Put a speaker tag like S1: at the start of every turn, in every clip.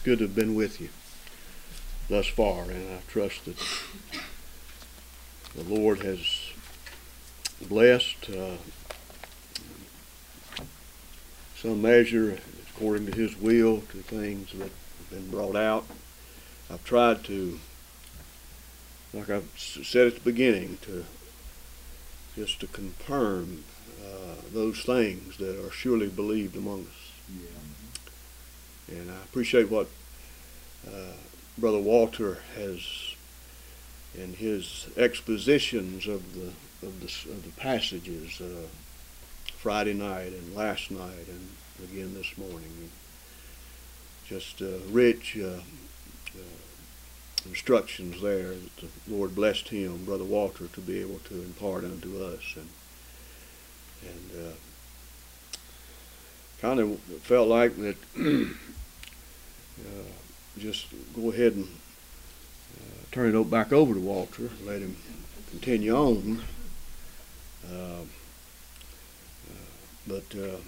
S1: good to have been with you thus far, and I trust that the Lord has blessed some measure according to His will to things that have been brought out. I've tried to, like I've said at the beginning, just to confirm those things that are surely believed among us. Yeah. And I appreciate what Brother Walter has in his expositions of the passages Friday night and last night and again this morning. Just rich instructions there that the Lord blessed him, Brother Walter, to be able to impart unto us. And kind of felt like that just go ahead and turn it back over to Walter, let him continue on. But it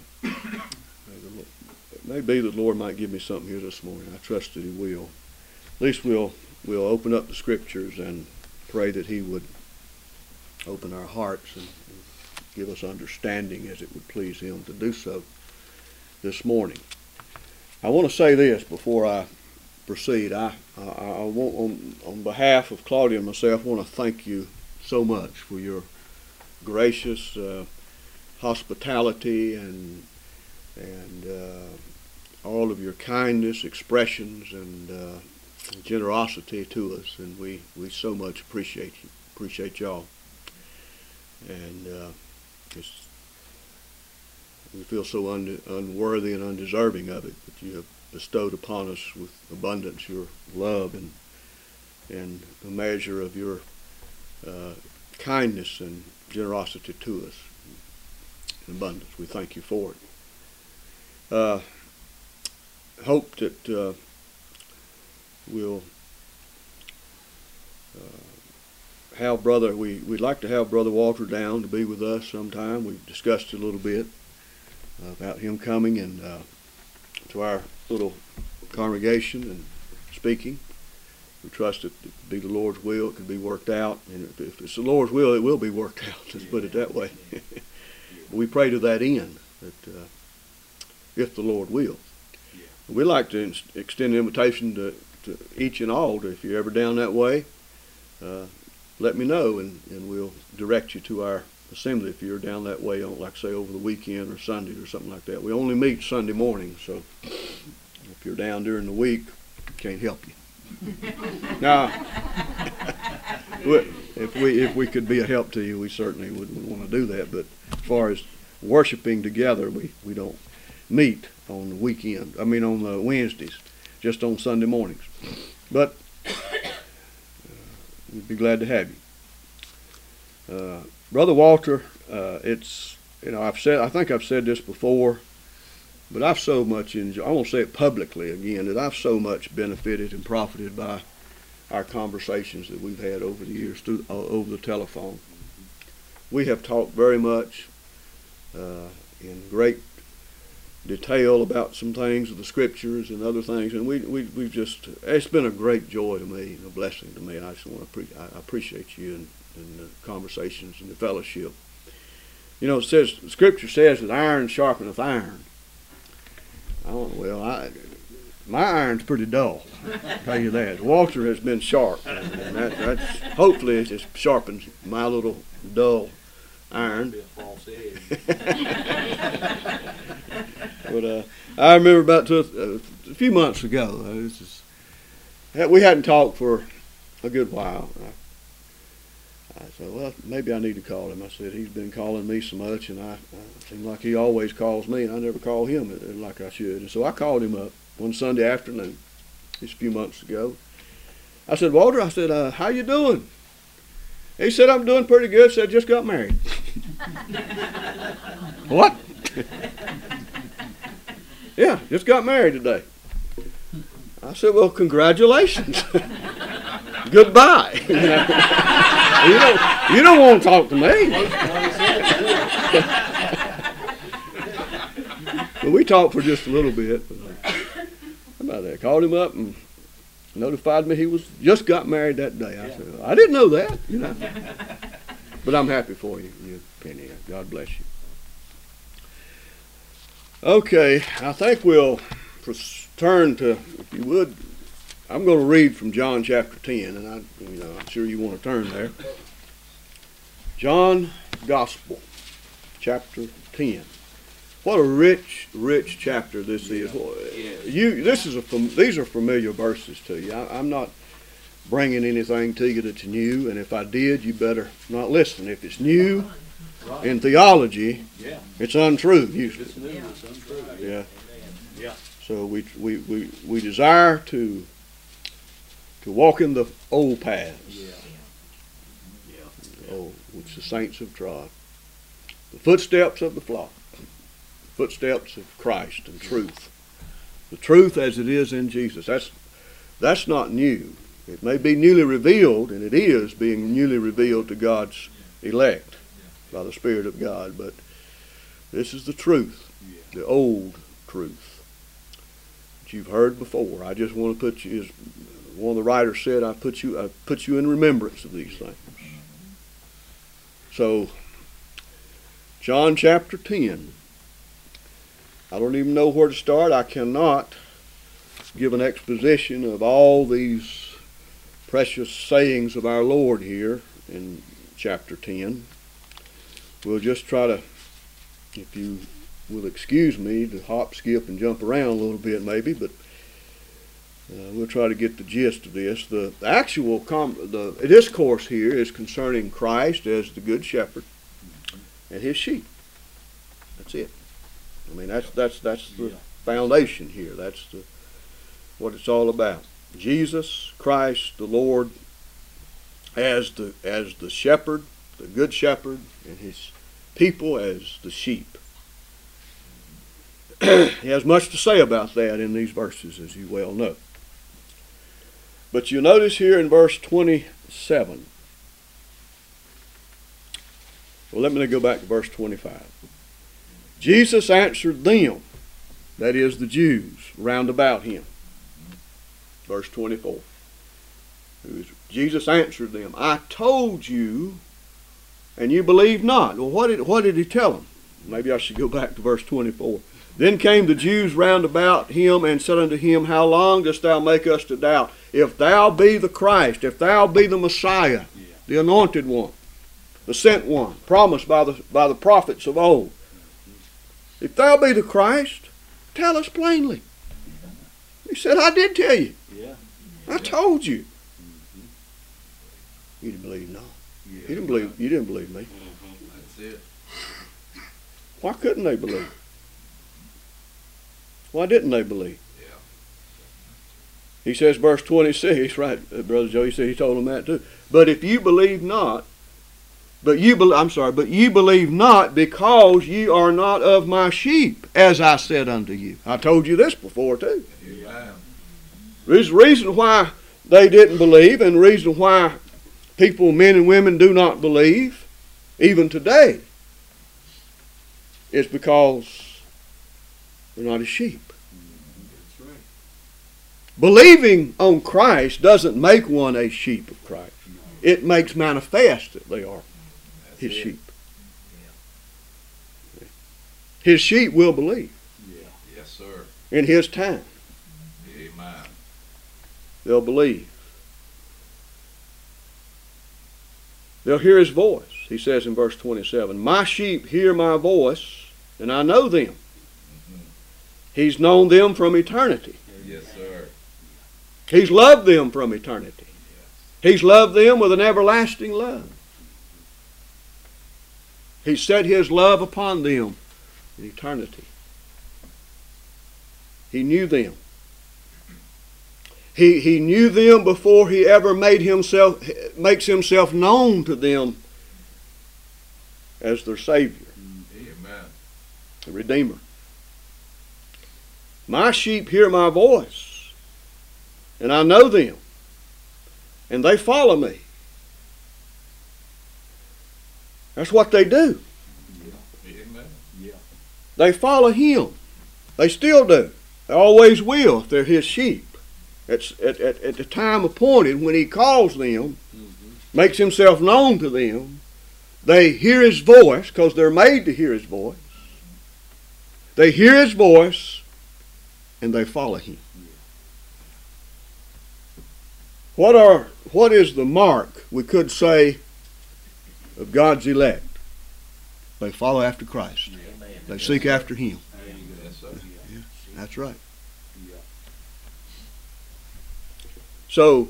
S1: may be that the Lord might give me something here this morning. I trust that He will. At least we'll open up the Scriptures and pray that He would open our hearts and give us understanding as it would please Him to do so this morning. I want to say this before I proceed. I want, on behalf of Claudia and myself, want to thank you so much for your gracious hospitality and all of your kindness, expressions, and generosity to us, and we so much appreciate y'all. And we feel so unworthy and undeserving of it, but you have bestowed upon us with abundance your love and a measure of your kindness and generosity to us in abundance. We thank you for it. Hope that we'll have we'd like to have Brother Walter down to be with us sometime. We've discussed it a little bit about him coming and to our little congregation and speaking. We trust that it be the Lord's will. It can be worked out, and if it's the Lord's will, it will be worked out. Let's put it that way. We pray to that end, that if the Lord will. We'd like to extend an invitation to each and all, if you're ever down that way, let me know, and we'll direct you to our assembly if you're down that way, like say over the weekend or Sunday or something like that. We only meet Sunday morning, so if you're down during the week, can't help you. Now, if we could be a help to you, we certainly would want to do that. But as far as worshiping together, we don't meet on the weekend. I mean on the Wednesdays, just on Sunday mornings. But we'd be glad to have you. Brother Walter, it's, I think I've said this before, but I've so much enjoyed, I won't say it publicly again, that I've so much benefited and profited by our conversations that we've had over the years over the telephone. We have talked very much in great detail about some things of the Scriptures and other things, and we've just, it's been a great joy to me and a blessing to me. And I just want to I appreciate you and the conversations and the fellowship. It says, the Scripture says that iron sharpeneth iron. My iron's pretty dull, I'll tell you that. Walter has been sharp, and that's hopefully it just sharpens my little dull iron. But I remember about a few months ago, we hadn't talked for a good while. I said, well, maybe I need to call him. I said, he's been calling me so much, and I seem like he always calls me, and I never call him like I should. And so I called him up one Sunday afternoon, just a few months ago. I said, Walter, I said, how you doing? He said, I'm doing pretty good. Said, just got married. What? Yeah, just got married today. I said, well, congratulations. Goodbye. You don't want to talk to me. But we talked for just a little bit. about that. Called him up and notified me he was just got married that day. I said, I didn't know that, you know. But I'm happy for you, Penny. God bless you. Okay, I think we'll turn to, if you would, I'm going to read from John chapter 10, and I'm sure you want to turn there. John Gospel, chapter 10. What a rich, rich chapter this is. These are familiar verses to you. I'm not bringing anything to you that's new, and if I did, you better not listen. If it's new in theology, it's untrue usually.
S2: It's new, it's untrue.
S1: Yeah.
S2: Yeah.
S1: So we desire to walk in the old paths, which the saints have trod, the footsteps of the flock. Footsteps of Christ and truth. The truth as it is in Jesus. That's not new. It may be newly revealed, and it is being newly revealed to God's elect by the Spirit of God, but this is the truth, the old truth that you've heard before. I just want to put you, as one of the writers said, I put you in remembrance of these things. So, John chapter 10. I don't even know where to start. I cannot give an exposition of all these precious sayings of our Lord here in chapter 10. We'll just try to, if you will excuse me, to hop, skip, and jump around a little bit maybe, but we'll try to get the gist of this. The actual discourse here is concerning Christ as the Good Shepherd and his sheep. That's it. I mean, that's the foundation here. That's what it's all about. Jesus Christ, the Lord, as the shepherd, the good shepherd, and his people as the sheep. He has much to say about that in these verses, as you well know. But you notice here in verse 27. Well, let me go back to verse 25. Jesus answered them, that is the Jews, round about him. Verse 24. Jesus answered them, I told you, and you believe not. Well, what did he tell them? Maybe I should go back to verse 24. Then came the Jews round about him and said unto him, How long dost thou make us to doubt? If thou be the Christ, if thou be the Messiah, the anointed one, the sent one, promised by the prophets of old, if thou be the Christ, tell us plainly. He said, I did tell you. I told you. You didn't believe no. You didn't believe me.
S2: That's it.
S1: Why couldn't they believe? Why didn't they believe? He says, verse 26, right, Brother Joe, he told them that too. But if you believe not, but you believe not because ye are not of my sheep, as I said unto you. I told you this before too.
S2: Amen.
S1: There's a reason why they didn't believe, and the reason why people, men and women, do not believe, even today, is because they're not his sheep.
S2: That's right.
S1: Believing on Christ doesn't make one a sheep of Christ. It makes manifest that they are his sheep. His sheep will believe.
S2: Yes, sir.
S1: In his time.
S2: Amen.
S1: They'll believe. They'll hear his voice. He says in verse 27, My sheep hear my voice, and I know them. He's known them from eternity.
S2: Yes, sir.
S1: He's loved them from eternity. He's loved them with an everlasting love. He set his love upon them in eternity. He knew them. He knew them before he ever makes himself known to them as their Savior.
S2: Amen.
S1: The Redeemer. My sheep hear my voice, and I know them, and they follow me. That's what they do.
S2: Amen.
S1: They follow him. They still do. They always will if they're his sheep. At the time appointed, when he calls them, makes himself known to them, they hear his voice because they're made to hear his voice. They hear his voice and they follow him. What is the mark, we could say, of God's elect? They follow after Christ. They seek after him.
S2: Yes, sir.
S1: Yeah, that's right. So,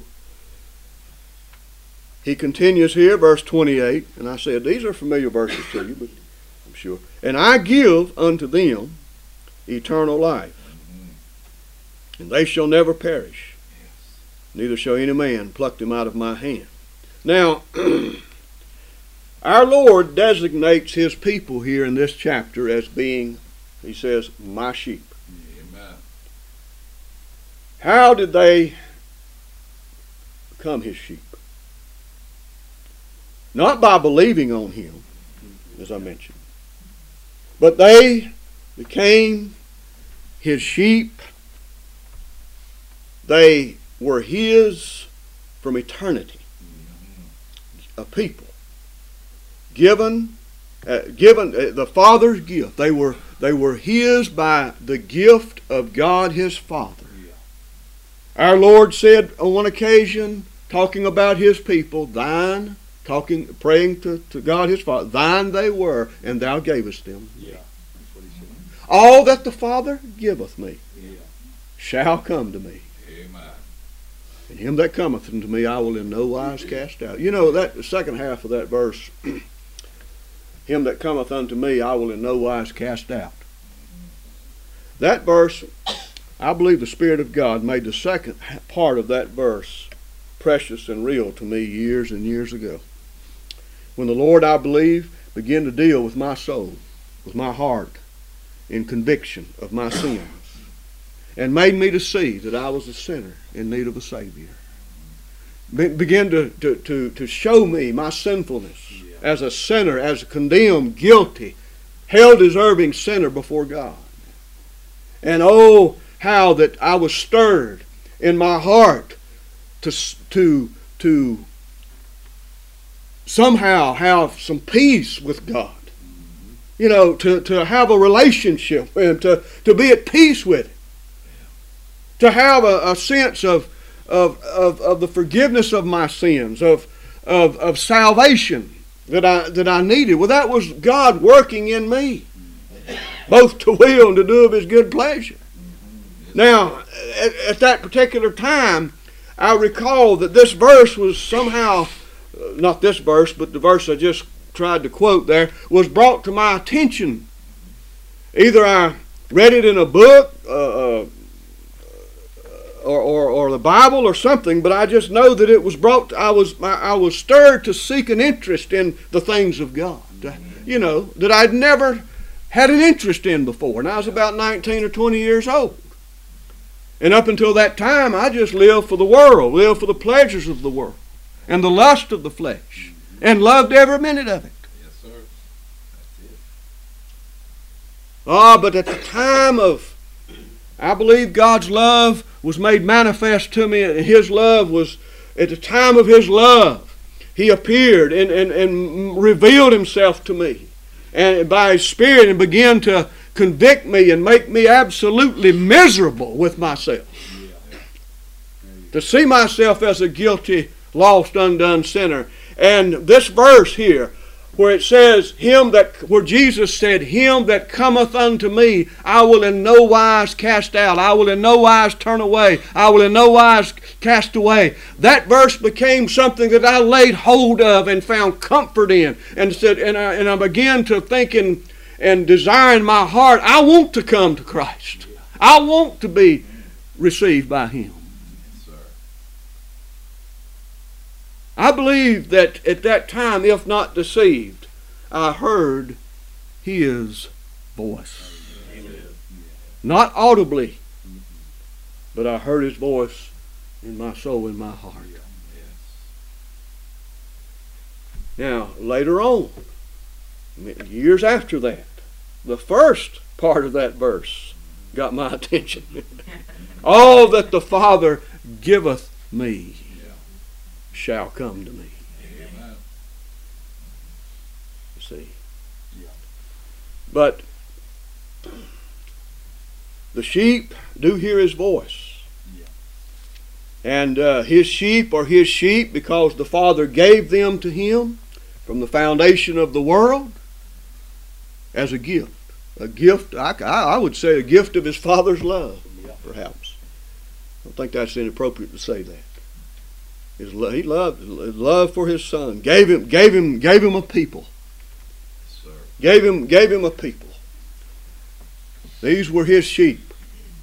S1: he continues here, verse 28, and I said, these are familiar verses to you, but I'm sure. And I give unto them eternal life, and they shall never perish, neither shall any man pluck them out of my hand. Now, our Lord designates his people here in this chapter as being, he says, my sheep.
S2: Amen.
S1: How did they become his sheep? Not by believing on him, as I mentioned, but they became his sheep. They were his from eternity. A people given the Father's gift. They were his by the gift of God his Father. Our Lord said on one occasion, talking about his people, thine, praying to God his Father, thine they were, and thou gavest them.
S3: Yeah, that's what he said.
S1: All that the Father giveth me shall come to me.
S2: Amen.
S1: And him that cometh unto me I will in no wise cast out. You know, that the second half of that verse, him that cometh unto me I will in no wise cast out. That verse, I believe the Spirit of God made the second part of that verse precious and real to me years and years ago. When the Lord, I believe, began to deal with my soul, with my heart, in conviction of my sins, and made me to see that I was a sinner in need of a Savior. Began to show me my sinfulness as a sinner, as a condemned, guilty, hell-deserving sinner before God. And oh, how that I was stirred in my heart to somehow have some peace with God. You know, to have a relationship and to be at peace with Him. To have a sense of the forgiveness of my sins, of salvation that I needed. Well, that was God working in me, both to will and to do of His good pleasure. Now, at that particular time, I recall that this verse was somehow, not this verse, but the verse I just tried to quote there, was brought to my attention. Either I read it in a book or the Bible or something, but I just know that it was brought. I was stirred to seek an interest in the things of God. You know, that I'd never had an interest in before. And I was about 19 or 20 years old. And up until that time, I just lived for the world, lived for the pleasures of the world, and the lust of the flesh, and loved every minute of it.
S2: Yes, sir. That's it.
S1: But at the time of, I believe God's love was made manifest to me, and His love was, at the time of His love, He appeared and revealed Himself to me, and by His Spirit, and began to convict me and make me absolutely miserable with myself. To see myself as a guilty, lost, undone sinner. And this verse here, where it says, where Jesus said, him that cometh unto me, I will in no wise cast out. I will in no wise turn away. I will in no wise cast away. That verse became something that I laid hold of and found comfort in. And said, and I began to think and desire in my heart, I want to come to Christ. I want to be received by Him.
S2: Yes, sir.
S1: I believe that at that time, if not deceived, I heard His voice.
S2: Amen.
S1: Not audibly, but I heard His voice in my soul, in my heart.
S2: Yes.
S1: Now, later on, years after that, the first part of that verse got my attention. All that the Father giveth me shall come to me.
S2: Amen.
S1: You see.
S3: Yeah.
S1: But the sheep do hear his voice.
S3: Yeah.
S1: And his sheep are his sheep because the Father gave them to him from the foundation of the world as a gift. A gift, I would say a gift of his Father's love, perhaps. I don't think that's inappropriate to say that. He loved his love for his Son. Gave him a people.
S2: Yes, sir.
S1: Gave him a people. These were his sheep.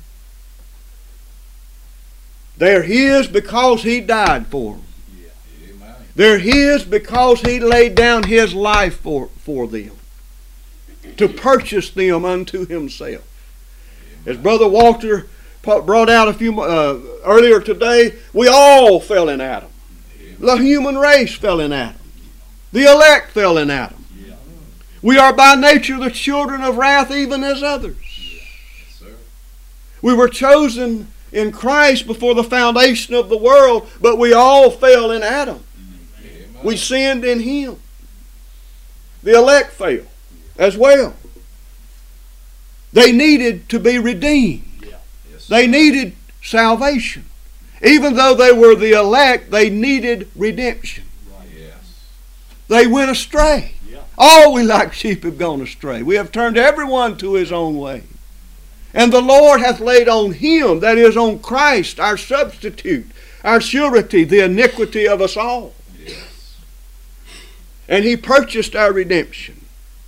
S1: They're his because he died for them.
S3: Yeah.
S2: Amen.
S1: They're his because he laid down his life for them, to purchase them unto himself. As Brother Walter brought out a few earlier today, we all fell in Adam. The human race fell in Adam. The elect fell in Adam.
S3: Yeah.
S1: We are by nature the children of wrath, even as others.
S2: Yes, sir.
S1: We were chosen in Christ before the foundation of the world, but we all fell in Adam.
S2: Amen.
S1: We sinned in him. The elect fell as well. They needed to be redeemed.
S2: Yes, sir.
S1: They needed salvation. Even though they were the elect, they needed redemption.
S2: Yes.
S1: They went astray.
S3: Yeah.
S1: All we like sheep have gone astray. We have turned everyone to his own way. And the Lord hath laid on him, that is on Christ, our substitute, our surety, the iniquity of us all.
S2: Yes.
S1: And he purchased our redemption.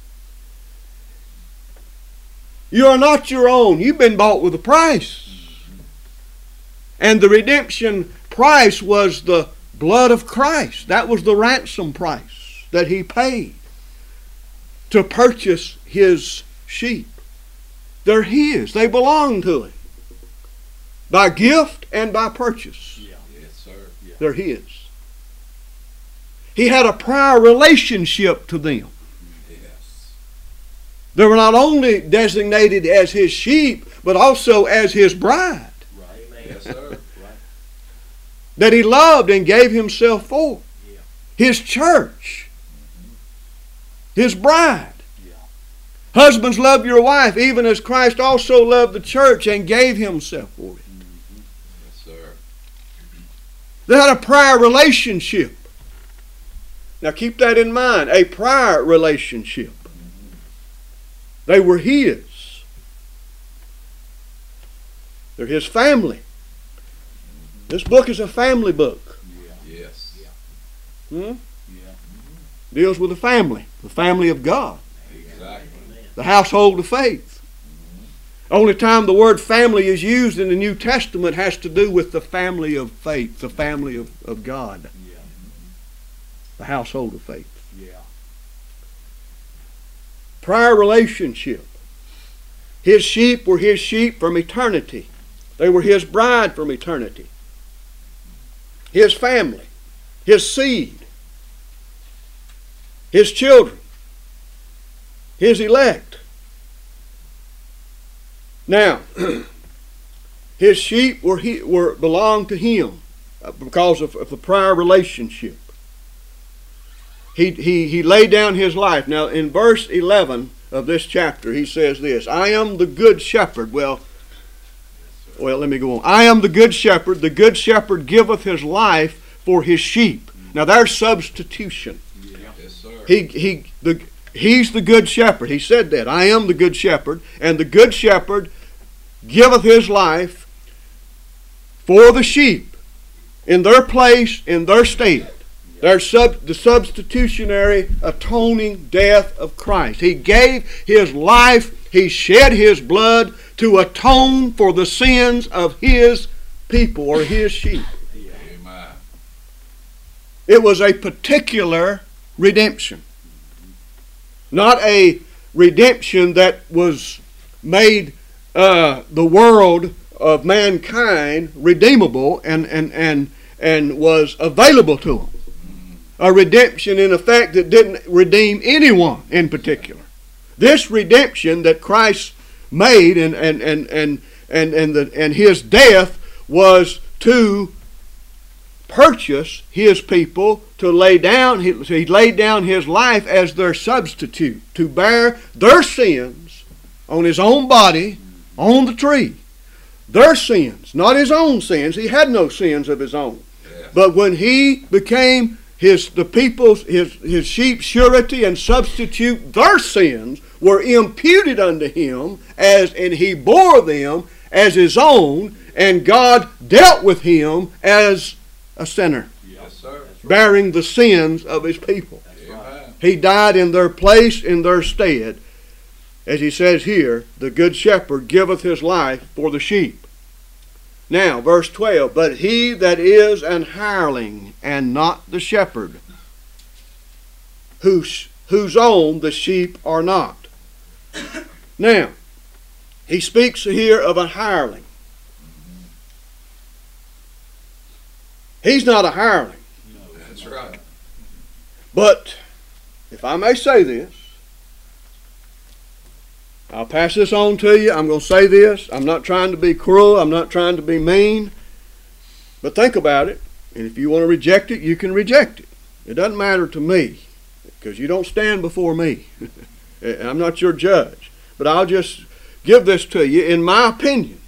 S1: You are not your own. You've been bought with a price. And the redemption price was the blood of Christ. That was the ransom price that he paid to purchase his sheep. They're his. They belong to him. By gift and by purchase.
S3: Yeah.
S2: Yes, sir.
S1: They're his. He had a prior relationship to them.
S2: Yes.
S1: They were not only designated as his sheep, but also as his bride,
S3: Right.
S2: Yes, sir.
S3: Right.
S1: that he loved and gave himself for.
S3: Yeah.
S1: His church. His bride.
S3: Yeah.
S1: Husbands, love your wife, even as Christ also loved the church and gave himself for it.
S2: Yes, sir.
S1: They had a prior relationship. Now keep that in mind. A prior relationship. They were his. They're his family. This book is a family book.
S3: Yeah.
S2: Yes.
S1: Hmm?
S3: Yeah.
S1: Deals with the family of God,
S2: Exactly.
S1: the household of faith. Only time the word family is used in the New Testament has to do with the family of faith, the family of God,
S3: Yeah.
S1: the household of faith.
S3: Yeah.
S1: Prior relationship. His sheep were his sheep from eternity. They were his bride from eternity. His family, his seed, his children, his elect. Now, his sheep belonged to him because of the prior relationship. He laid down his life. Now, in verse 11 of this chapter, he says this: I am the good shepherd. Well, let me go on. I am the good shepherd. The good shepherd giveth his life for his sheep. Now, there's substitution.
S2: Yes, sir.
S1: He's the good shepherd. He said that. I am the good shepherd. And the good shepherd giveth his life for the sheep in their place, in their stead. There's the substitutionary atoning death of Christ. He gave his life, he shed his blood to atone for the sins of his people or his sheep.
S2: Amen.
S1: It was a particular redemption. Not a redemption that was made the world of mankind redeemable and was available to them. A redemption, in effect, that didn't redeem anyone in particular. This redemption that Christ made, and his death was to purchase his people, to lay down. He laid down his life as their substitute, to bear their sins on his own body on the tree. Their sins, not his own sins. He had no sins of his own.
S2: Yes.
S1: But when he became his sheep's surety and substitute, their sins were imputed unto him, and he bore them as his own, and God dealt with him as a sinner,
S2: Yes, sir.
S1: bearing the sins of his people.
S2: Amen.
S1: He died in their place, in their stead. As he says here, the good shepherd giveth his life for the sheep. Now, verse 12, but he that is an hireling, and not the shepherd, whose own the sheep are not. Now, he speaks here of a hireling. He's not a hireling.
S2: That's right.
S1: But, if I may say this, I'll pass this on to you. I'm going to say this. I'm not trying to be cruel. I'm not trying to be mean. But think about it. And if you want to reject it, you can reject it. It doesn't matter to me, because you don't stand before me. I'm not your judge. But I'll just give this to you. In my opinion,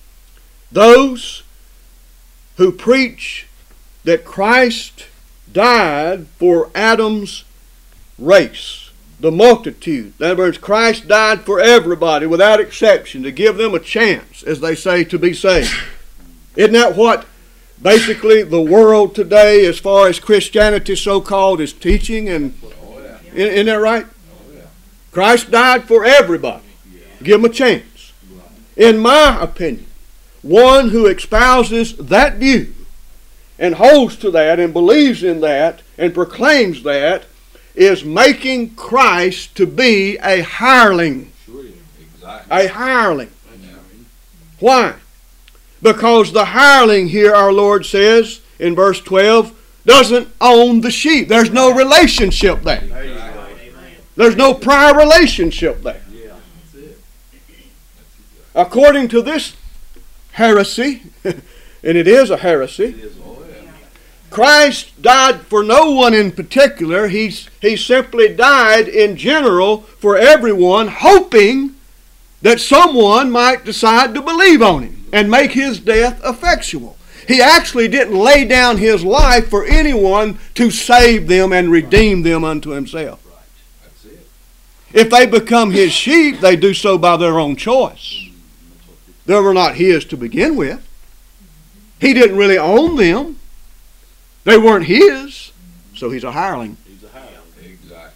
S1: those who preach that Christ died for Adam's race, the multitude. In other words, Christ died for everybody without exception, to give them a chance, as they say, to be saved. Isn't that what basically the world today, as far as Christianity so-called, is teaching? And
S2: Oh, yeah.
S1: isn't that right?
S2: Oh, yeah.
S1: Christ died for everybody. Give them a chance. In my opinion, one who espouses that view and holds to that and believes in that and proclaims that is making Christ to be a hireling.
S2: Sure is. Exactly.
S1: A hireling.
S2: Yeah.
S1: Why? Because the hireling here, our Lord says in verse 12, doesn't own the sheep. There's no relationship there.
S2: Exactly.
S1: There's no prior relationship there.
S3: Yeah, that's it.
S1: According to this heresy, and it is a heresy,
S2: Oh, yeah.
S1: Christ died for no one in particular. He simply died in general for everyone, hoping that someone might decide to believe on him and make his death effectual. He actually didn't lay down his life for anyone to save them and redeem them unto himself.
S2: That's it.
S1: If they become his sheep, they do so by their own choice. They were not his to begin with. He didn't really own them. They weren't his, so he's a hireling.
S3: He's a hireling.
S2: Exactly.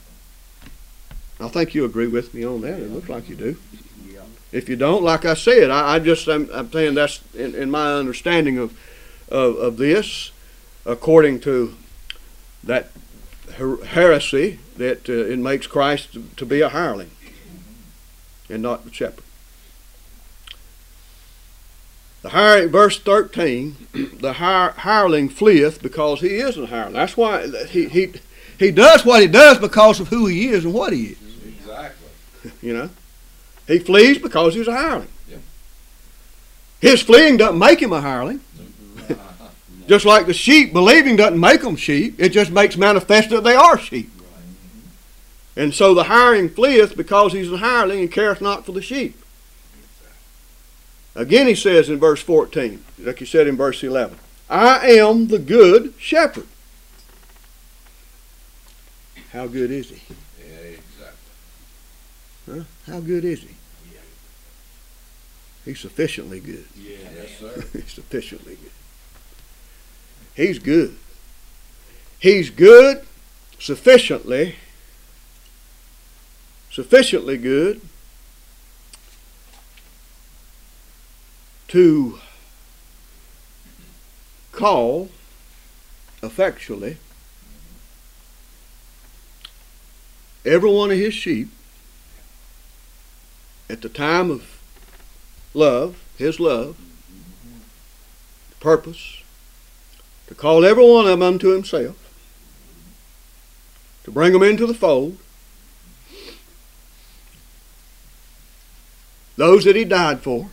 S1: I think you agree with me on that. It looks like you do.
S3: Yeah.
S1: If you don't, like I said, I'm saying that's in my understanding of this, according to that heresy, that it makes Christ to be a hireling and not the shepherd. The hireling, verse 13, the hireling fleeth because he is a hireling. That's why he does what he does because of who he is and what he is.
S2: Exactly.
S1: You know, he flees because he's a hireling.
S2: Yeah.
S1: His fleeing doesn't make him a hireling. Just like the sheep believing doesn't make them sheep. It just makes manifest that they are sheep. And so the hireling fleeth because he's a hireling and careth not for the sheep. Again he says in verse 14, like he said in verse 11, I am the good shepherd. How good is he?
S2: Yeah, exactly.
S1: Huh? How good is he?
S3: Yeah.
S1: He's sufficiently good.
S3: Yeah.
S2: Yes, sir.
S1: He's sufficiently good. He's good. He's good, sufficiently good to call effectually every one of his sheep at the time of love, his love, purpose, to call every one of them unto himself, to bring them into the fold. those that he died for,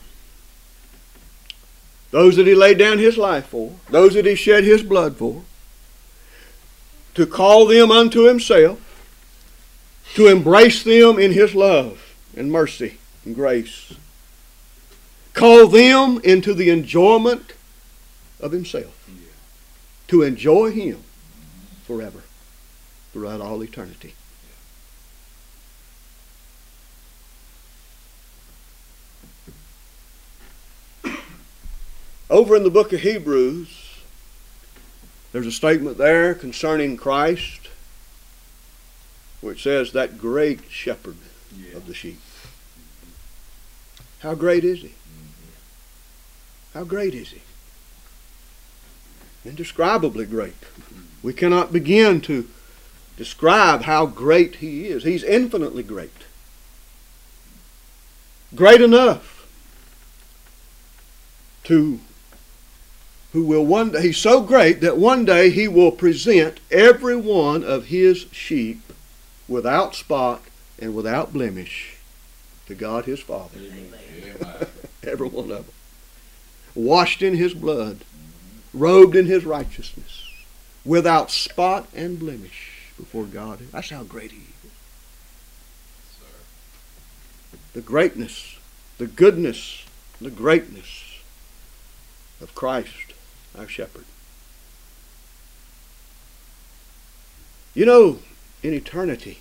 S1: those that he laid down his life for, those that he shed his blood for, to call them unto himself, to embrace them in his love and mercy and grace. Call them into the enjoyment of himself. To enjoy him forever, throughout all eternity. Over in the book of Hebrews, there's a statement there concerning Christ, which says that great shepherd of the sheep. How great is he? How great is he? Indescribably great. We cannot begin to describe how great he is. He's infinitely great. Great enough to who will one day, he's so great that one day he will present every one of his sheep without spot and without blemish to God his Father.
S2: Amen.
S1: Every one of them. Washed in his blood, robed in his righteousness, without spot and blemish before God. That's how great he is. The greatness, the goodness, the greatness of Christ, our shepherd. You know, in eternity,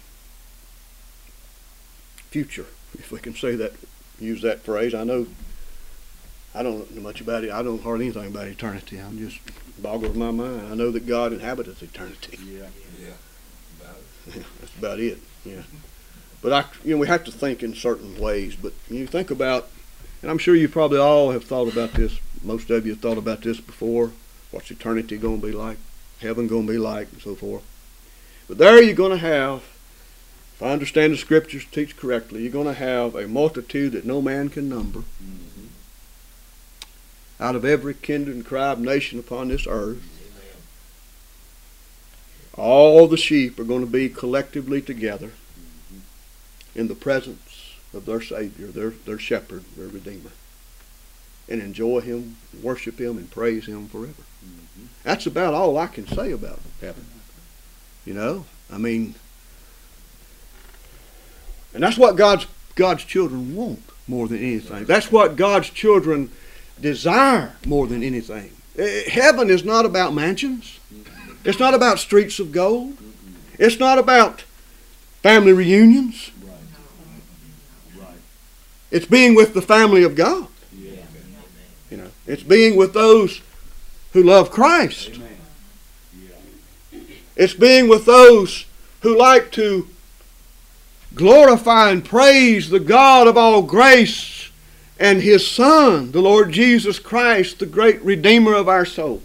S1: future, if we can say that, use that phrase. I don't know much about it. I don't hardly anything about eternity. I'm just boggles my mind. I know that God inhabiteth eternity.
S2: Yeah. About it.
S1: That's about it. Yeah. But we have to think in certain ways. But you think about, and I'm sure you probably all have thought about this. Most of you have thought about this before. What's eternity going to be like? Heaven going to be like, and so forth. But there you're going to have, if I understand the scriptures teach correctly, you're going to have a multitude that no man can number. Out of every kindred and tribe, nation upon this earth. All the sheep are going to be collectively together in the presence of their Savior, their shepherd, their Redeemer, and enjoy him, worship him, and praise him forever. That's about all I can say about heaven. You know, I mean, and that's what God's children want more than anything. That's what God's children desire more than anything. Heaven is not about mansions. It's not about streets of gold. It's not about family reunions. It's being with the family of God. You know, it's being with those who love Christ. It's being with those who like to glorify and praise the God of all grace and his Son, the Lord Jesus Christ, the great Redeemer of our souls.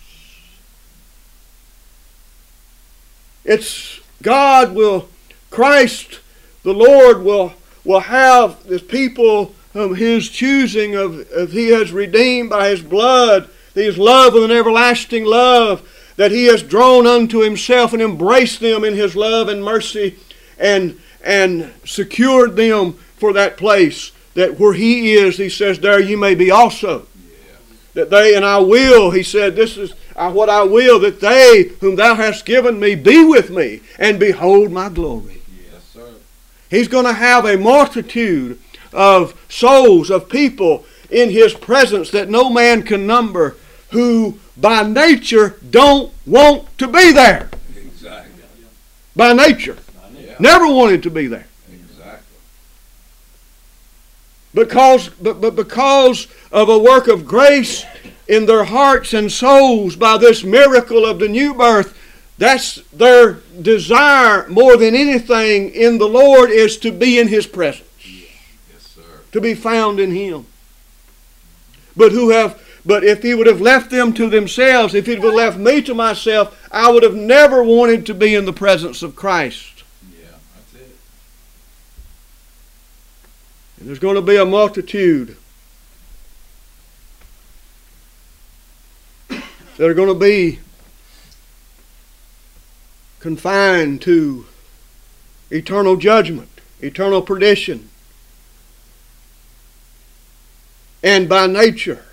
S1: It's Christ, the Lord, will have the people of his choosing, of he has redeemed by his blood, his love with an everlasting love, that he has drawn unto himself and embraced them in his love and mercy, and secured them for that place, that where he is, he says, there you may be also. That they, and I will, he said, this is what I will, that they whom thou hast given me be with me, and behold my glory.
S2: Yes, sir.
S1: He's going to have a multitude of souls, of people in his presence that no man can number, who by nature don't want to be there.
S2: Exactly.
S1: By nature.
S2: Yeah.
S1: Never wanted to be there.
S2: Exactly.
S1: But because of a work of grace in their hearts and souls by this miracle of the new birth, that's their desire more than anything in the Lord, is to be in his presence.
S2: Yes, sir.
S1: To be found in him. But if he would have left them to themselves, if he would have left me to myself, I would have never wanted to be in the presence of Christ.
S2: Yeah, that's it.
S1: And there's going to be a multitude that are going to be confined to eternal judgment, eternal perdition. And by nature,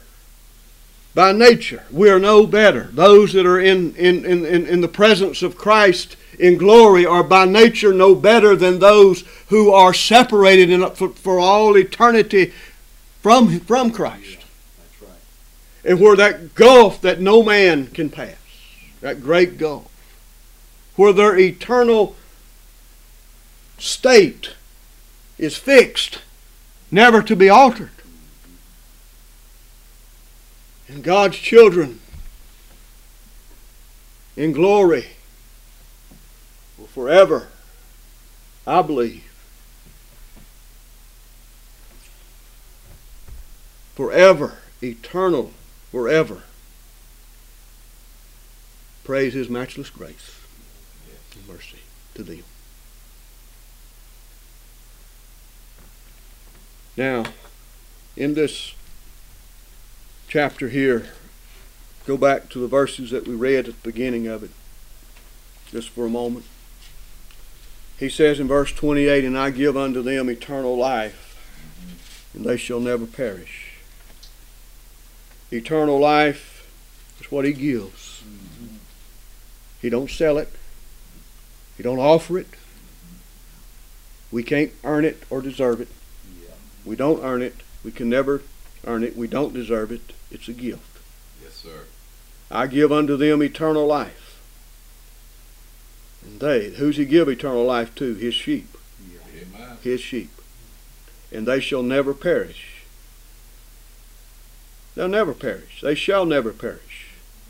S1: we are no better. Those that are in the presence of Christ in glory are by nature no better than those who are separated for all eternity from Christ.
S3: That's right.
S1: And where that gulf that no man can pass, that great gulf, where their eternal state is fixed, never to be altered. And God's children in glory will forever, I believe, forever, eternal, forever, praise His matchless grace and mercy to them. Now, in this chapter here, go back to the verses that we read at the beginning of it, just for a moment. He says in verse 28, "And I give unto them eternal life, and they shall never perish." Eternal life is what He gives. He don't sell it. He don't offer it. We can't earn it or deserve it. We don't earn it. We can never earn it. We don't deserve it. It's a gift.
S2: Yes, sir.
S1: I give unto them eternal life. And they, who's He give eternal life to? His sheep.
S2: Amen.
S1: His sheep. And they shall never perish. They'll never perish. They shall never perish.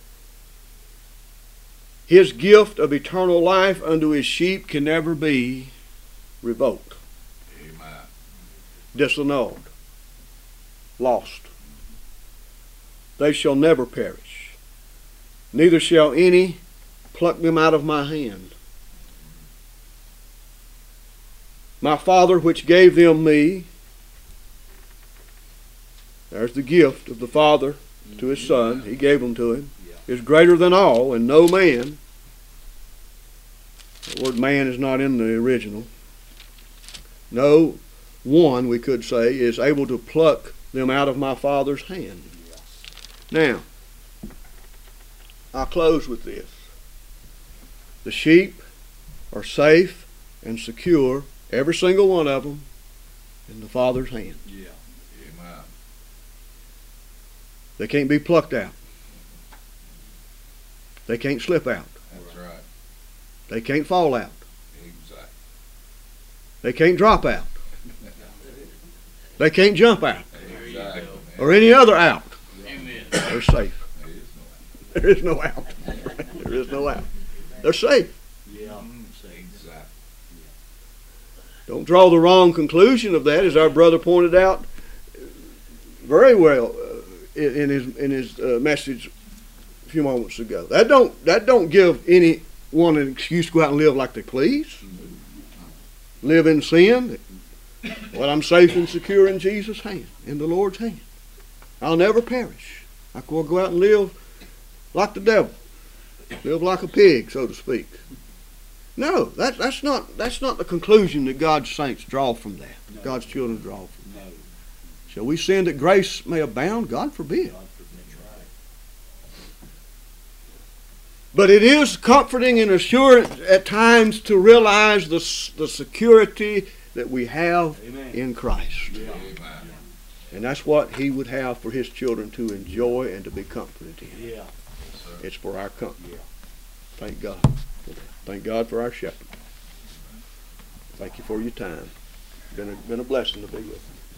S1: His gift of eternal life unto His sheep can never be revoked,
S2: Amen.
S1: disannulled, lost. They shall never perish. Neither shall any pluck them out of my hand. My Father which gave them me, there's the gift of the Father to His Son. He gave them to Him. Is greater than all, and no man, the word man is not in the original, no one, we could say, is able to pluck them out of my Father's hand. Now, I'll close with this. The sheep are safe and secure, every single one of them, in the Father's hand.
S2: Amen.
S1: They can't be plucked out. They can't slip out.
S2: That's right.
S1: They can't fall out.
S2: Exactly.
S1: They can't drop out. They can't jump out.
S2: Exactly.
S1: Or any other out.
S3: Amen.
S1: They're safe.
S2: There is no out.
S1: There is no out. There is no out. They're safe.
S3: Yeah.
S2: Exactly.
S1: Don't draw the wrong conclusion of that, as our brother pointed out very well in his message a few moments ago. That don't give anyone an excuse to go out and live like they please. Live in sin. Well, I'm safe and secure in Jesus' hand, in the Lord's hand. I'll never perish. I can go out and live like the devil, live like a pig, so to speak. No, that's not the conclusion that God's saints draw from that.
S3: No.
S1: God's children draw from.
S3: No.
S1: Shall we sin that grace may abound? God forbid.
S3: That's right.
S1: But it is comforting and assuring at times to realize the security that we have
S3: Amen.
S1: in Christ.
S3: Yeah.
S2: Amen.
S1: And that's what He would have for His children to enjoy and to be comforted in.
S3: Yeah.
S2: Yes, sir.
S1: It's for our comfort.
S3: Yeah.
S1: Thank God. Thank God for our shepherd. Thank you for your time. Been a blessing to be with you.